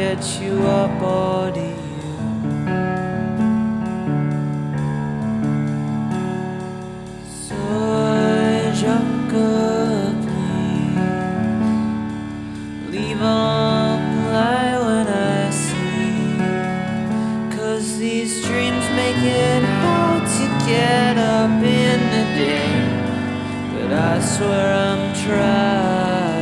get you up, or do you? So Jacques, please leave on the light when I sleep, 'cause these dreams make it hard to get up in the day, but I swear I'm trying.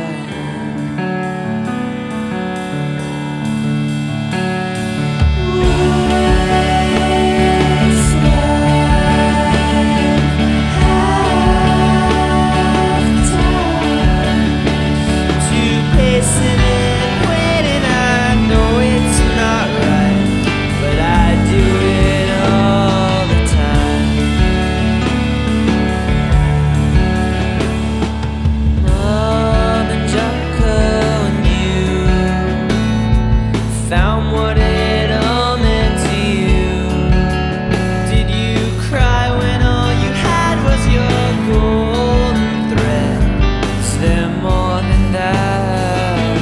Found what it all meant to you. Did you cry when all you had was your golden thread? Is there more than that?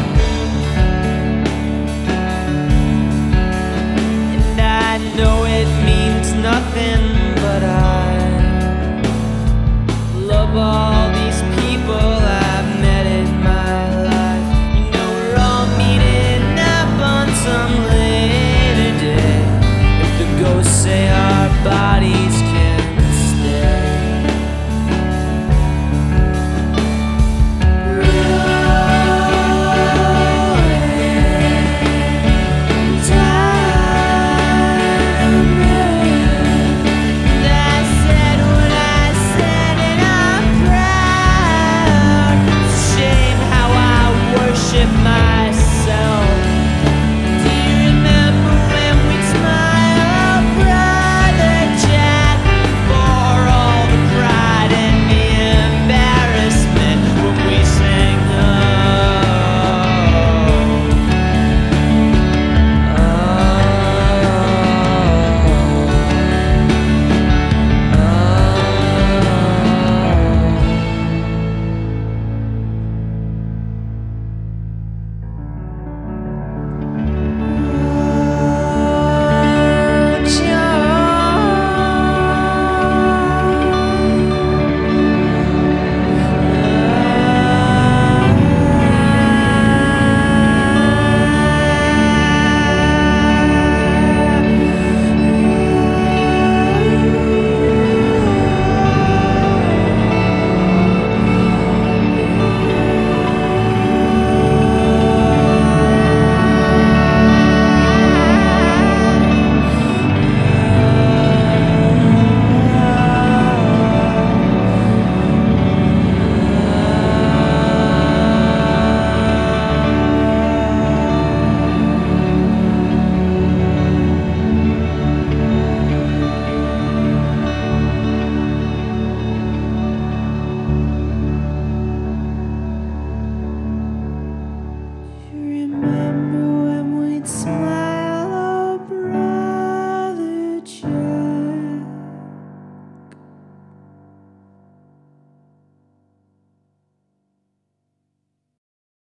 And I know it means nothing, but I love all